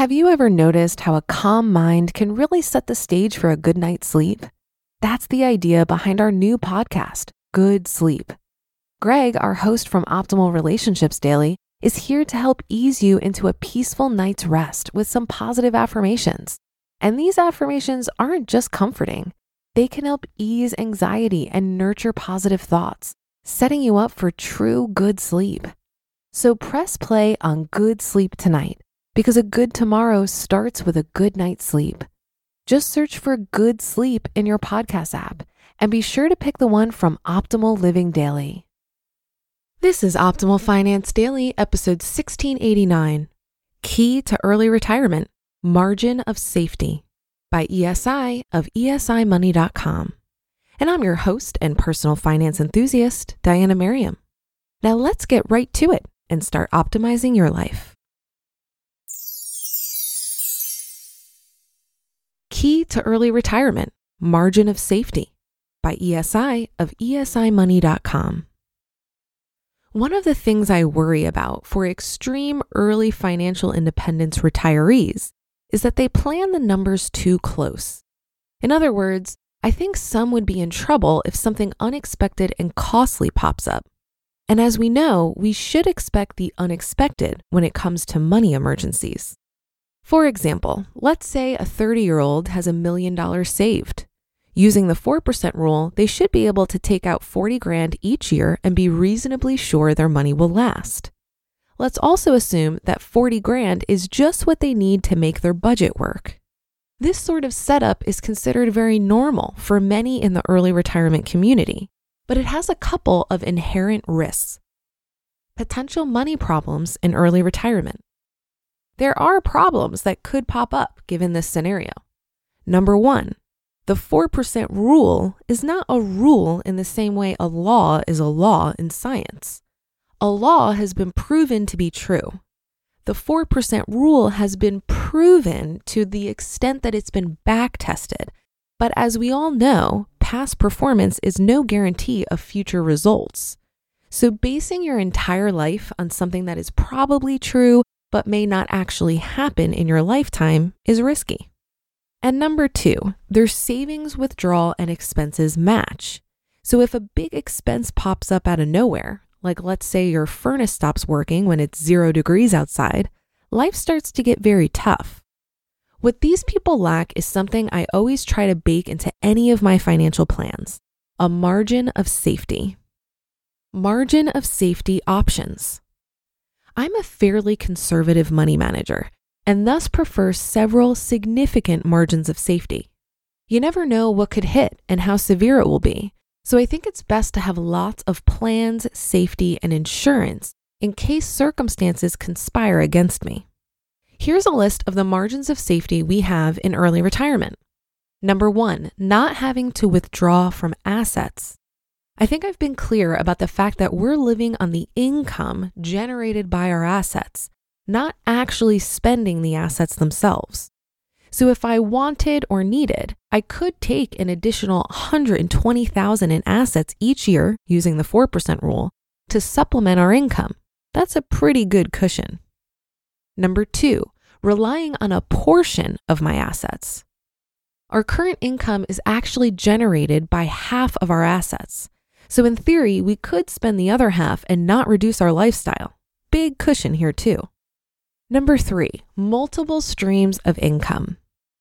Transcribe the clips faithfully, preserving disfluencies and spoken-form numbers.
Have you ever noticed how a calm mind can really set the stage for a good night's sleep? That's the idea behind our new podcast, Good Sleep. Greg, our host from Optimal Relationships Daily, is here to help ease you into a peaceful night's rest with some positive affirmations. And these affirmations aren't just comforting. They can help ease anxiety and nurture positive thoughts, setting you up for true good sleep. So press play on Good Sleep tonight, because a good tomorrow starts with a good night's sleep. Just search for Good Sleep in your podcast app and be sure to pick the one from Optimal Living Daily. This is Optimal Finance Daily, episode sixteen eighty-nine, Key to Early Retirement, Margin of Safety, by E S I of E S I money dot com. And I'm your host and personal finance enthusiast, Diana Merriam. Now let's get right to it and start optimizing your life. Key to Early Retirement, Margin of Safety, by E S I of E S I money dot com. One of the things I worry about for extreme early financial independence retirees is that they plan the numbers too close. In other words, I think some would be in trouble if something unexpected and costly pops up. And as we know, we should expect the unexpected when it comes to money emergencies. For example, let's say a thirty-year-old has a million dollars saved. Using the four percent rule, they should be able to take out forty grand each year and be reasonably sure their money will last. Let's also assume that forty grand is just what they need to make their budget work. This sort of setup is considered very normal for many in the early retirement community, but it has a couple of inherent risks. Potential money problems in early retirement. There are problems that could pop up given this scenario. Number one, the four percent rule is not a rule in the same way a law is a law in science. A law has been proven to be true. The four percent rule has been proven to the extent that it's been back tested. But as we all know, past performance is no guarantee of future results. So basing your entire life on something that is probably true but may not actually happen in your lifetime is risky. And number two, their savings, withdrawal, and expenses match. So if a big expense pops up out of nowhere, like let's say your furnace stops working when it's zero degrees outside, life starts to get very tough. What these people lack is something I always try to bake into any of my financial plans, a margin of safety. Margin of safety options. I'm a fairly conservative money manager and thus prefer several significant margins of safety. You never know what could hit and how severe it will be, so I think it's best to have lots of plans, safety, and insurance in case circumstances conspire against me. Here's a list of the margins of safety we have in early retirement. Number one, not having to withdraw from assets. I think I've been clear about the fact that we're living on the income generated by our assets, not actually spending the assets themselves. So if I wanted or needed, I could take an additional one hundred twenty thousand dollars in assets each year using the four percent rule to supplement our income. That's a pretty good cushion. Number two, relying on a portion of my assets. Our current income is actually generated by half of our assets. So in theory, we could spend the other half and not reduce our lifestyle. Big cushion here too. Number three, multiple streams of income.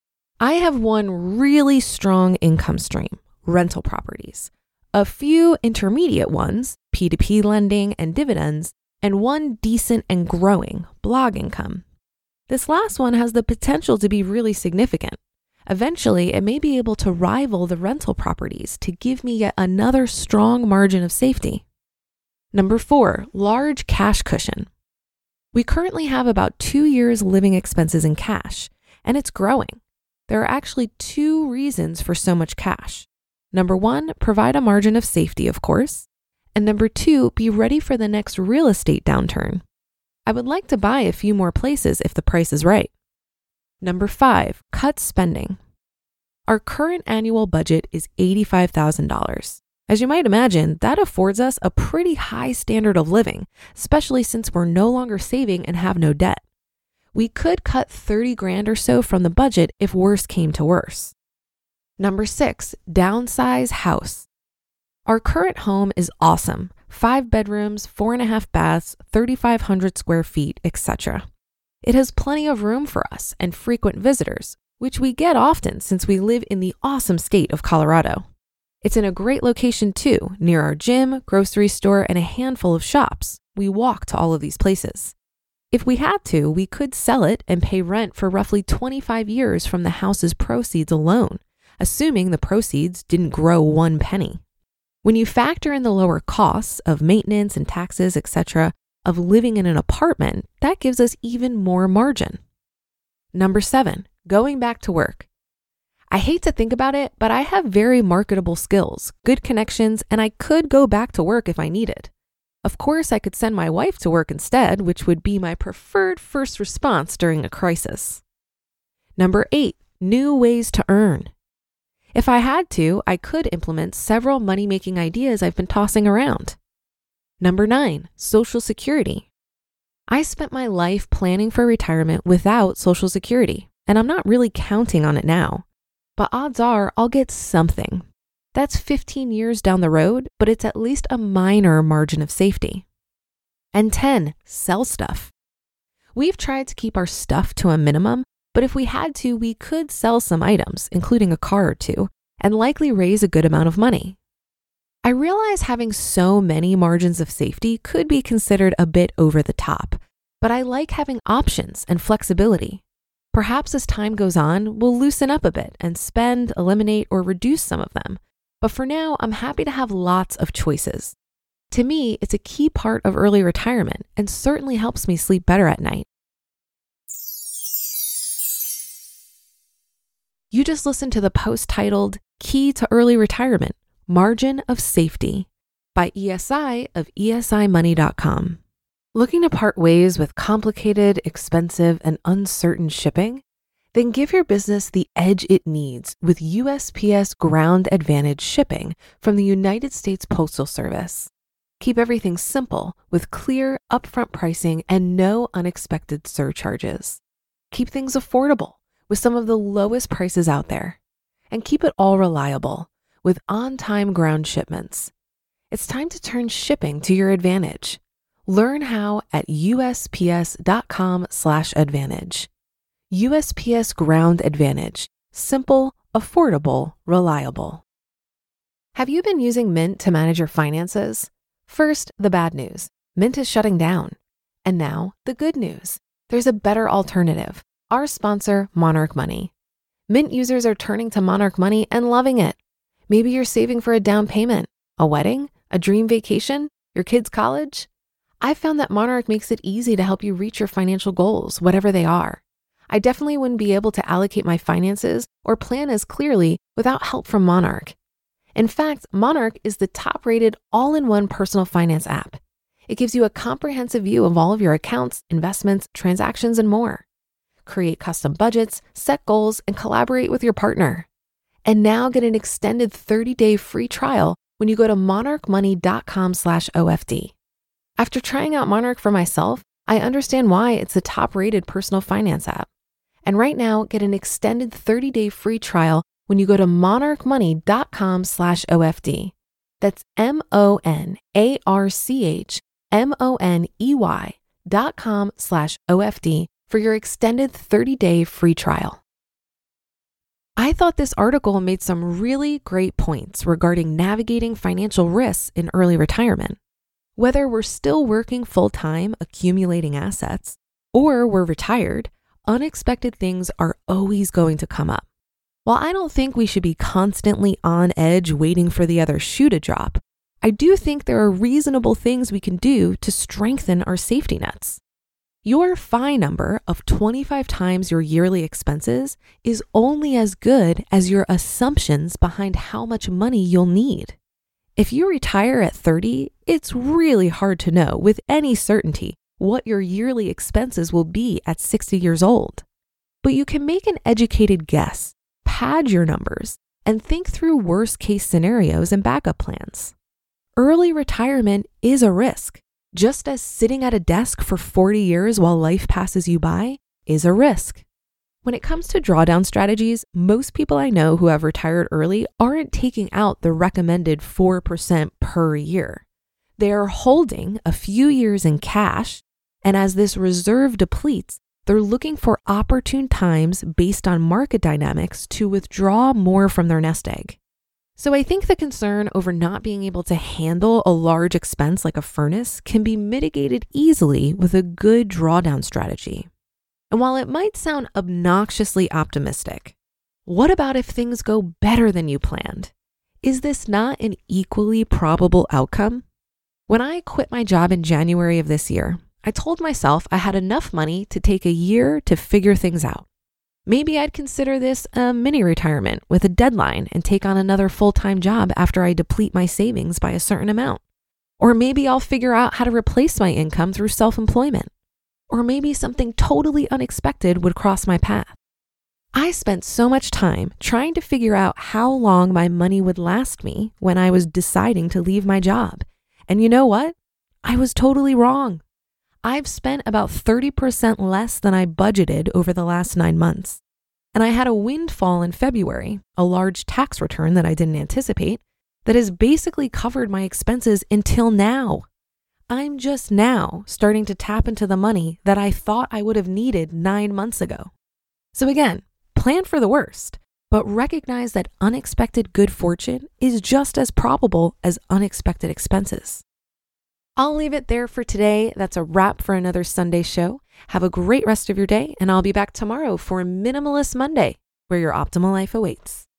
I have one really strong income stream, rental properties, a few intermediate ones, P two P lending and dividends, and one decent and growing, blog income. This last one has the potential to be really significant. Eventually, it may be able to rival the rental properties to give me yet another strong margin of safety. Number four, large cash cushion. We currently have about two years living expenses in cash, and it's growing. There are actually two reasons for so much cash. Number one, provide a margin of safety, of course. And number two, be ready for the next real estate downturn. I would like to buy a few more places if the price is right. Number five, cut spending. Our current annual budget is eighty-five thousand dollars. As you might imagine, that affords us a pretty high standard of living, especially since we're no longer saving and have no debt. we could cut thirty grand or so from the budget if worse came to worse. Number six, downsize house. Our current home is awesome. Five bedrooms, four and a half baths, thirty-five hundred square feet, et cetera. It has plenty of room for us and frequent visitors, which we get often since we live in the awesome state of Colorado. It's in a great location too, near our gym, grocery store, and a handful of shops. We walk to all of these places. If we had to, we could sell it and pay rent for roughly twenty-five years from the house's proceeds alone, assuming the proceeds didn't grow one penny. When you factor in the lower costs of maintenance and taxes, et cetera, of living in an apartment, that gives us even more margin. Number seven, going back to work. I hate to think about it, but I have very marketable skills, good connections, and I could go back to work if I needed. Of course, I could send my wife to work instead, which would be my preferred first response during a crisis. Number eight, new ways to earn. If I had to, I could implement several money-making ideas I've been tossing around. Number nine, Social Security. I spent my life planning for retirement without Social Security, and I'm not really counting on it now. But odds are I'll get something. That's fifteen years down the road, but it's at least a minor margin of safety. And ten, sell stuff. We've tried to keep our stuff to a minimum, but if we had to, we could sell some items, including a car or two, and likely raise a good amount of money. I realize having so many margins of safety could be considered a bit over the top, but I like having options and flexibility. Perhaps as time goes on, we'll loosen up a bit and spend, eliminate, or reduce some of them. But for now, I'm happy to have lots of choices. To me, it's a key part of early retirement and certainly helps me sleep better at night. You just listened to the post titled Key to Early Retirement, Margin of Safety by E S I of E S I money dot com. Looking to part ways with complicated, expensive, and uncertain shipping? Then give your business the edge it needs with U S P S Ground Advantage shipping from the United States Postal Service. Keep everything simple with clear, upfront pricing and no unexpected surcharges. Keep things affordable with some of the lowest prices out there. And keep it all reliable with on-time ground shipments. It's time to turn shipping to your advantage. Learn how at U S P S dot com slash advantage. U S P S Ground Advantage. Simple, affordable, reliable. Have you been using Mint to manage your finances? First, the bad news. Mint is shutting down. And now, the good news. There's a better alternative. Our sponsor, Monarch Money. Mint users are turning to Monarch Money and loving it. Maybe you're saving for a down payment, a wedding, a dream vacation, your kids' college. I've found that Monarch makes it easy to help you reach your financial goals, whatever they are. I definitely wouldn't be able to allocate my finances or plan as clearly without help from Monarch. In fact, Monarch is the top-rated all-in-one personal finance app. It gives you a comprehensive view of all of your accounts, investments, transactions, and more. Create custom budgets, set goals, and collaborate with your partner. And now get an extended thirty-day free trial when you go to monarch money dot com slash O F D. After trying out Monarch for myself, I understand why it's the top-rated personal finance app. And right now, get an extended thirty-day free trial when you go to monarch money dot com slash O F D. That's M O N A R C H M O N E Y dot com slash O F D for your extended thirty-day free trial. I thought this article made some really great points regarding navigating financial risks in early retirement. Whether we're still working full-time accumulating assets or we're retired, unexpected things are always going to come up. While I don't think we should be constantly on edge waiting for the other shoe to drop, I do think there are reasonable things we can do to strengthen our safety nets. Your F I number of twenty-five times your yearly expenses is only as good as your assumptions behind how much money you'll need. If you retire at thirty, it's really hard to know with any certainty what your yearly expenses will be at sixty years old. But you can make an educated guess, pad your numbers, and think through worst-case scenarios and backup plans. Early retirement is a risk. Just as sitting at a desk for forty years while life passes you by is a risk. When it comes to drawdown strategies, most people I know who have retired early aren't taking out the recommended four percent per year. They are holding a few years in cash, and as this reserve depletes, they're looking for opportune times based on market dynamics to withdraw more from their nest egg. So I think the concern over not being able to handle a large expense like a furnace can be mitigated easily with a good drawdown strategy. And while it might sound obnoxiously optimistic, what about if things go better than you planned? Is this not an equally probable outcome? When I quit my job in January of this year, I told myself I had enough money to take a year to figure things out. Maybe I'd consider this a mini retirement with a deadline and take on another full-time job after I deplete my savings by a certain amount. Or maybe I'll figure out how to replace my income through self-employment. Or maybe something totally unexpected would cross my path. I spent so much time trying to figure out how long my money would last me when I was deciding to leave my job. And you know what? I was totally wrong. I've spent about thirty percent less than I budgeted over the last nine months. And I had a windfall in February, a large tax return that I didn't anticipate, that has basically covered my expenses until now. I'm just now starting to tap into the money that I thought I would have needed nine months ago. So again, plan for the worst, but recognize that unexpected good fortune is just as probable as unexpected expenses. I'll leave it there for today. That's a wrap for another Sunday show. Have a great rest of your day, and I'll be back tomorrow for Minimalist Monday, where your optimal life awaits.